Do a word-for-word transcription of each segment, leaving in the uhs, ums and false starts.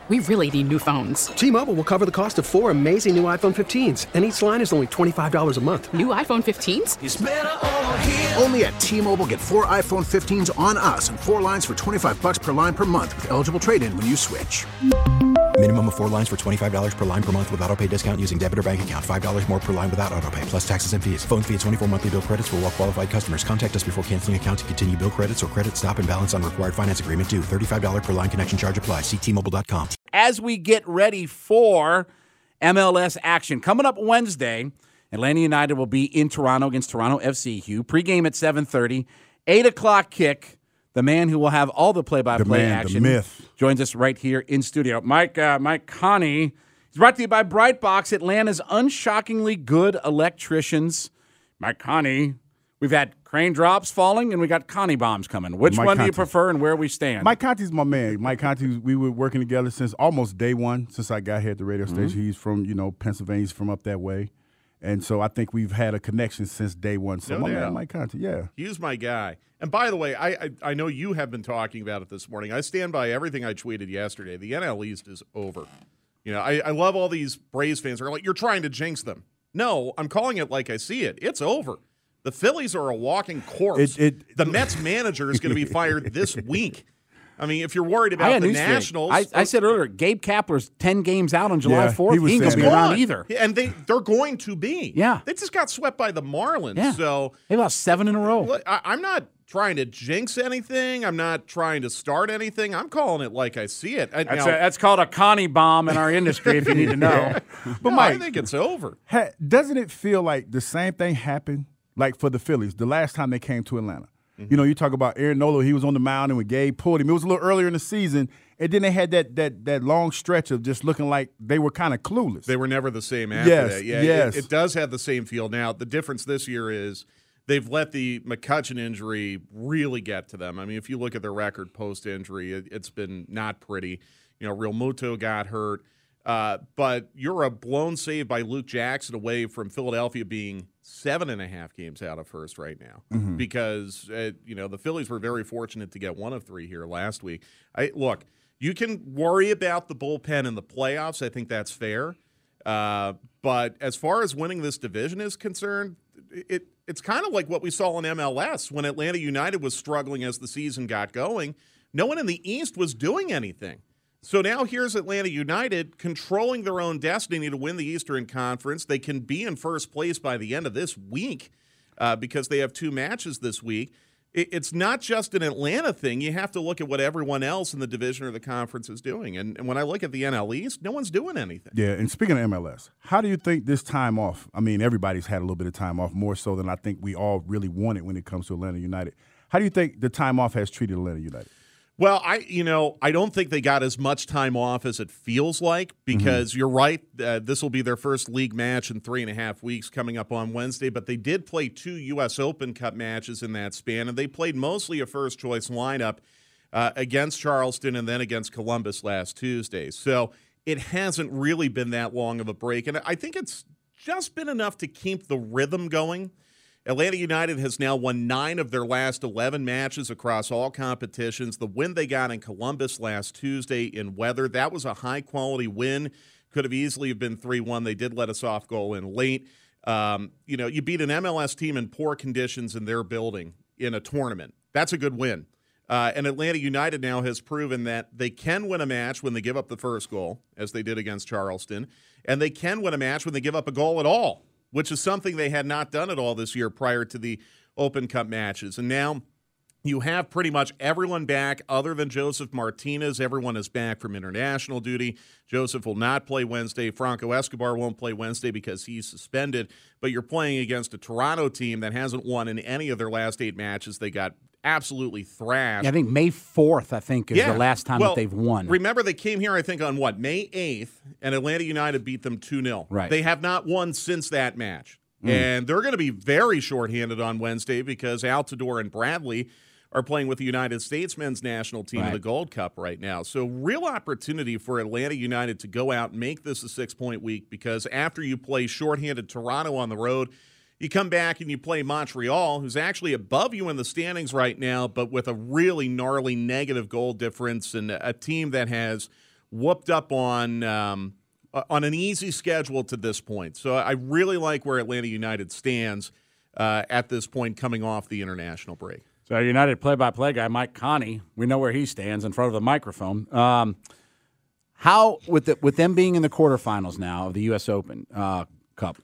we really need new phones. T-Mobile will cover the cost of four amazing new iPhone fifteens, and each line is only twenty-five dollars a month. New iPhone fifteens? It's better over here. Only at T-Mobile, get four iPhone fifteens on us and four lines for twenty-five dollars per line per month with eligible trade-in when you switch. Minimum of four lines for twenty-five dollars per line per month with autopay discount using debit or bank account. five dollars more per line without autopay, plus taxes and fees. Phone fee at twenty-four monthly bill credits for well-qualified customers. Contact us before canceling account to continue bill credits or credit stop and balance on required finance agreement due. thirty-five dollars per line connection charge applies. See T Mobile dot com. As we get ready for M L S action, coming up Wednesday, Atlanta United will be in Toronto against Toronto F C. Hugh. Pregame at seven thirty, eight o'clock kick. The man who will have all the play-by-play the man, action the myth. joins us right here in studio. Mike uh, Mike Connie is brought to you by Brightbox, Atlanta's unshockingly good electricians. Mike Connie, we've had crane drops falling, and we got Connie bombs coming. Which Mike one Conti. do you prefer, and where we stand? Mike Conti's my man. Mike Conti, we were working together since almost day one, since I got here at the radio station. Mm-hmm. He's from, you know, Pennsylvania. He's from up that way. And so I think we've had a connection since day one. So No my doubt. man, Mike Conti, yeah. He's my guy. And by the way, I, I I know you have been talking about it this morning. I stand by everything I tweeted yesterday. The N L East is over. You know, I, I love all these Braves fans who are like, you're trying to jinx them. No, I'm calling it like I see it. It's over. The Phillies are a walking corpse. It- it- the Mets manager is going to be fired this week. I mean, if you're worried I about got the news for you. Nationals. I, I said earlier, Gabe Kapler's ten games out on July Yeah, fourth. he He, was ain't going to saying be that. around Gone. either. And they, they're going to be. Yeah. They just got swept by the Marlins. Yeah. So They lost seven in a row. Look, I, I'm not trying to jinx anything. I'm not trying to start anything. I'm calling it like I see it. I, That's, now, a, that's called a Connie bomb in our industry, if you need to know. But no, Mike, I think it's over. ha- doesn't it feel like the same thing happened like for the Phillies the last time they came to Atlanta? Mm-hmm. You know, you talk about Aaron Nola, he was on the mound, and when Gabe pulled him, it was a little earlier in the season, and then they had that that that long stretch of just looking like they were kind of clueless. They were never the same after Yes, that. Yeah, yes. It, it does have the same feel now. The difference this year is they've let the McCutchen injury really get to them. I mean, if you look at their record post-injury, it, it's been not pretty. You know, Real Muto got hurt. Uh, but you're a blown save by Luke Jackson away from Philadelphia being seven and a half games out of first right now Mm-hmm. because, uh, you know, the Phillies were very fortunate to get one of three here last week. I, look, you can worry about the bullpen in the playoffs. I think that's fair. Uh, but as far as winning this division is concerned, it it's kind of like what we saw in M L S when Atlanta United was struggling as the season got going. No one in the East was doing anything. So now here's Atlanta United controlling their own destiny to win the Eastern Conference. They can be in first place by the end of this week uh, because they have two matches this week. It, it's not just an Atlanta thing. You have to look at what everyone else in the division or the conference is doing. And, and when I look at the N L East, no one's doing anything. Yeah, and speaking of M L S, how do you think this time off, I mean, everybody's had a little bit of time off, more so than I think we all really wanted when it comes to Atlanta United. How do you think the time off has treated Atlanta United? Well, I you know I don't think they got as much time off as it feels like because mm-hmm. you're right. Uh, this will be their first league match in three and a half weeks coming up on Wednesday. But they did play two U S Open Cup matches in that span, and they played mostly a first choice lineup uh, against Charleston and then against Columbus last Tuesday. So it hasn't really been that long of a break, and I think it's just been enough to keep the rhythm going. Atlanta United has now won nine of their last eleven matches across all competitions. The win they got in Columbus last Tuesday in weather, that was a high-quality win. Could have easily have been three one. They did let a soft goal in late. Um, you know, you beat an M L S team in poor conditions in their building in a tournament. That's a good win. Uh, and Atlanta United now has proven that they can win a match when they give up the first goal, as they did against Charleston, and they can win a match when they give up a goal at all, which is something they had not done at all this year prior to the Open Cup matches. And now you have pretty much everyone back other than Joseph Martinez. Everyone is back from international duty. Joseph will not play Wednesday. Franco Escobar won't play Wednesday because he's suspended. But you're playing against a Toronto team that hasn't won in any of their last eight matches. They got absolutely thrashed. Yeah, I think May fourth, I think, is Yeah. the last time well, that they've won. Remember, they came here, I think, on what, May eighth, and Atlanta United beat them two nil. Right. They have not won since that match. Mm. And they're going to be very shorthanded on Wednesday because Altidore and Bradley are playing with the United States men's national team right. in the Gold Cup right now. So real opportunity for Atlanta United to go out and make this a six-point week because after you play shorthanded Toronto on the road, you come back and you play Montreal, who's actually above you in the standings right now, but with a really gnarly negative goal difference and a team that has whooped up on um, on an easy schedule to this point. So I really like where Atlanta United stands uh, at this point coming off the international break. So United play-by-play guy Mike Connie, we know where he stands in front of the microphone. Um, how with the, with them being in the quarterfinals now of the U S Open uh, Cup,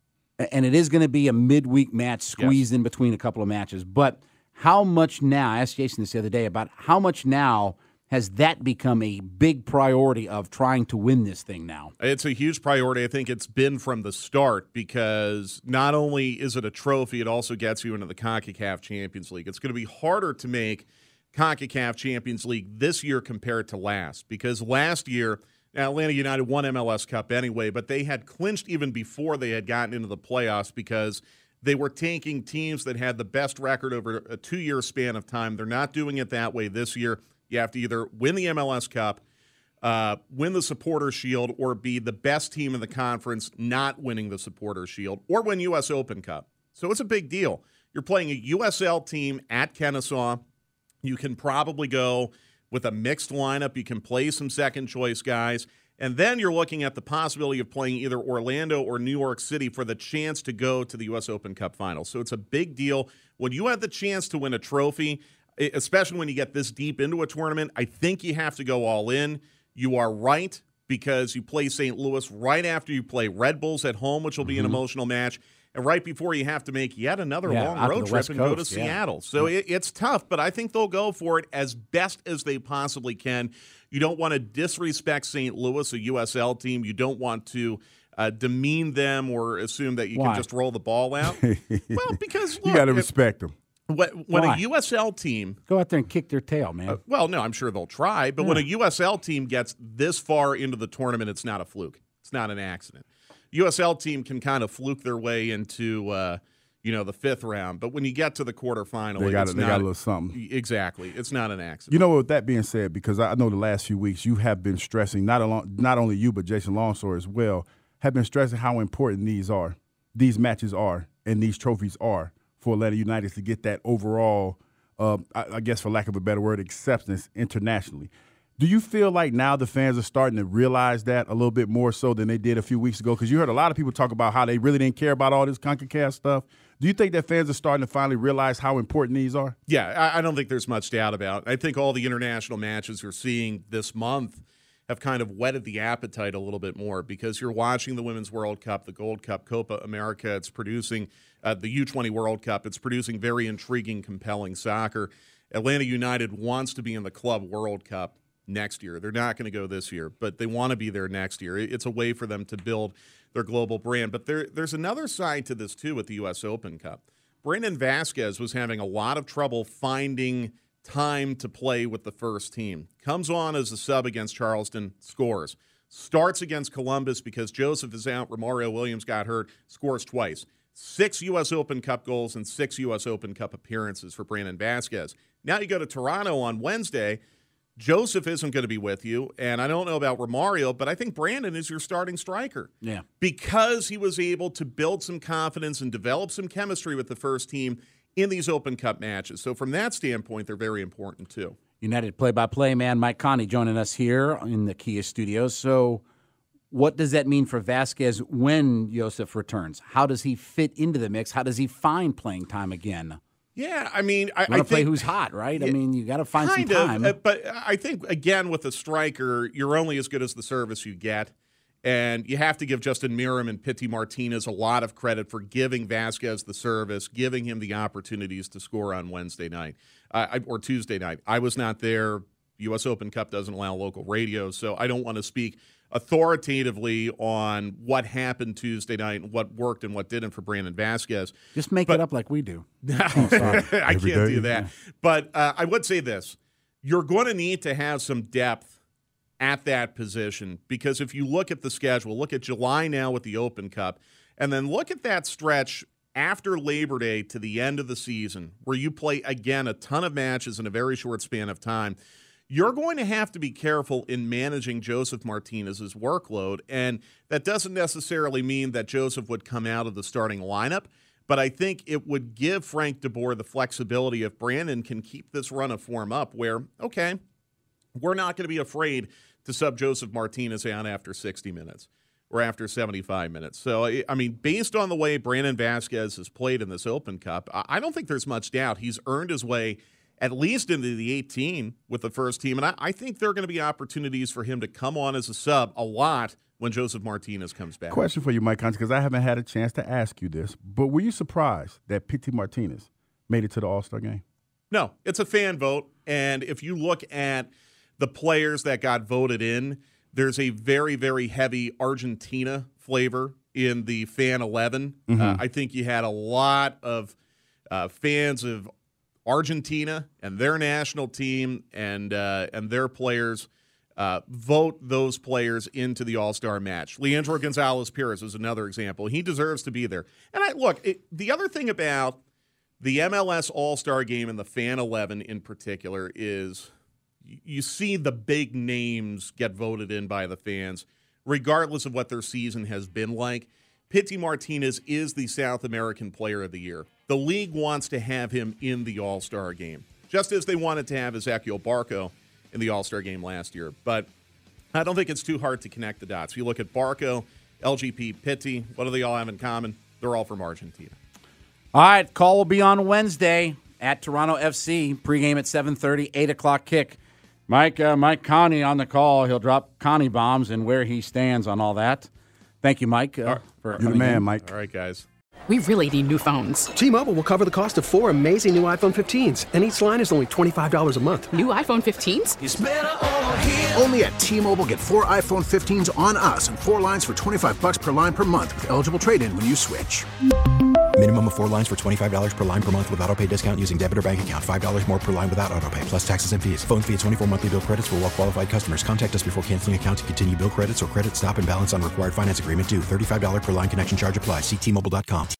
and it is going to be a midweek match squeezed yes. in between a couple of matches, but how much now, I asked Jason this the other day, about how much now has that become a big priority of trying to win this thing now? It's a huge priority. I think it's been from the start because not only is it a trophy, it also gets you into the CONCACAF Champions League. It's going to be harder to make CONCACAF Champions League this year compared to last because last year Atlanta United won M L S Cup anyway, but they had clinched even before they had gotten into the playoffs because they were taking teams that had the best record over a two-year span of time. They're not doing it that way this year. You have to either win the M L S Cup, uh, win the Supporters' Shield, or be the best team in the conference not winning the Supporters' Shield, or win U S Open Cup. So it's a big deal. You're playing a U S L team at Kennesaw. You can probably go with a mixed lineup. You can play some second-choice guys. And then you're looking at the possibility of playing either Orlando or New York City for the chance to go to the U S Open Cup Finals. So it's a big deal. When you have the chance to win a trophy, especially when you get this deep into a tournament, I think you have to go all in. You are right because you play Saint Louis right after you play Red Bulls at home, which will be mm-hmm. an emotional match, and right before you have to make yet another yeah, long road trip and Coast, go to yeah. Seattle. So yeah. it, it's tough, but I think they'll go for it as best as they possibly can. You don't want to disrespect Saint Louis, a U S L team. You don't want to uh, demean them or assume that you Why? can just roll the ball out. Well, because look, you got to respect them. When, when a U S L team go out there and kick their tail, man. Uh, well, no, I'm sure they'll try. But yeah. when a U S L team gets this far into the tournament, it's not a fluke. It's not an accident. U S L team can kind of fluke their way into, uh, you know, the fifth round. But when you get to the quarterfinal, they got, it's they not, got a little something. Exactly, it's not an accident. You know, with that being said, because I know the last few weeks you have been stressing not along, not only you but Jason Longshore as well have been stressing how important these are, these matches are, and these trophies are for Atlanta United to get that overall, uh, I, I guess for lack of a better word, acceptance internationally. Do you feel like now the fans are starting to realize that a little bit more so than they did a few weeks ago? Because you heard a lot of people talk about how they really didn't care about all this CONCACAF stuff. Do you think that fans are starting to finally realize how important these are? Yeah, I, I don't think there's much doubt about it. I think all the international matches we're seeing this month have kind of whetted the appetite a little bit more because you're watching the Women's World Cup, the Gold Cup, Copa America. It's producing uh, the U twenty World Cup. It's producing very intriguing, compelling soccer. Atlanta United wants to be in the Club World Cup next year. They're not going to go this year, but they want to be there next year. It's a way for them to build their global brand. But there, there's another side to this, too, with the U S Open Cup. Brandon Vasquez was having a lot of trouble finding time to play with the first team. Comes on as a sub against Charleston, scores. Starts against Columbus because Joseph is out, Romario Williams got hurt, scores twice. Six U S Open Cup goals and six U S Open Cup appearances for Brandon Vasquez. Now you go to Toronto on Wednesday. Joseph isn't going to be with you, and I don't know about Romario, but I think Brandon is your starting striker. Yeah. Because he was able to build some confidence and develop some chemistry with the first team in these Open Cup matches. So from that standpoint, they're very important too. United play-by-play man Mike Connie joining us here in the Kia studios. So what does that mean for Vasquez when Joseph returns? How does he fit into the mix? How does he find playing time again? Yeah, I mean, I, you I think play who's hot, right? Yeah, I mean, you got to find some kind time. of, uh, but I think again with a striker, you're only as good as the service you get, and you have to give Justin Miram and Pity Martinez a lot of credit for giving Vasquez the service, giving him the opportunities to score on Wednesday night uh, or Tuesday night. I was not there. U S Open Cup doesn't allow local radio, so I don't want to speak authoritatively on what happened Tuesday night and what worked and what didn't for Brandon Vasquez. Just make but, it up like we do. oh, I can't do that. But uh, I would say this. You're going to need to have some depth at that position because if you look at the schedule, look at July now with the Open Cup, and then look at that stretch after Labor Day to the end of the season where you play, again, a ton of matches in a very short span of time. You're going to have to be careful in managing Joseph Martinez's workload, and that doesn't necessarily mean that Joseph would come out of the starting lineup, but I think it would give Frank DeBoer the flexibility if Brandon can keep this run of form up where, okay, we're not going to be afraid to sub Joseph Martinez out after sixty minutes or after seventy-five minutes. So, I mean, based on the way Brandon Vasquez has played in this Open Cup, I don't think there's much doubt he's earned his way at least into the eighteen with the first team. And I, I think there are going to be opportunities for him to come on as a sub a lot when Joseph Martinez comes back. Question for you, Mike Conti, because I haven't had a chance to ask you this, but were you surprised that Pity Martinez made it to the All-Star game? No, it's a fan vote. And if you look at the players that got voted in, there's a very, very heavy Argentina flavor in the fan eleven. Mm-hmm. Uh, I think you had a lot of uh, fans of Argentina and their national team and uh, and their players uh, vote those players into the All-Star match. Leandro Gonzalez-Pirez is another example. He deserves to be there. And I look, it, the other thing about the M L S All-Star game and the fan eleven in particular is you see the big names get voted in by the fans, regardless of what their season has been like. Pity Martinez is the South American Player of the Year. The league wants to have him in the All-Star game, just as they wanted to have Ezequiel Barco in the All-Star game last year. But I don't think it's too hard to connect the dots. If you look at Barco, L G P, Pity, what do they all have in common? They're all from Argentina. All right, call will be on Wednesday at Toronto F C. Pregame at seven thirty, eight o'clock kick. Mike uh, Mike Conti on the call. He'll drop Conti bombs and where he stands on all that. Thank you, Mike. Uh, right. for You're the man, in. Mike. All right, guys. We really need new phones. T-Mobile will cover the cost of four amazing new iPhone fifteens, and each line is only twenty-five dollars a month. New iPhone fifteens? It's better over here. Only at T-Mobile, get four iPhone fifteens on us and four lines for twenty-five bucks per line per month with eligible trade-in when you switch. Minimum of four lines for twenty-five dollars per line per month with autopay discount using debit or bank account. five dollars more per line without autopay, plus taxes and fees. Phone fee at twenty-four monthly bill credits for well-qualified customers. Contact us before canceling account to continue bill credits or credit stop and balance on required finance agreement due. thirty-five dollars per line connection charge applies. See T Mobile dot com.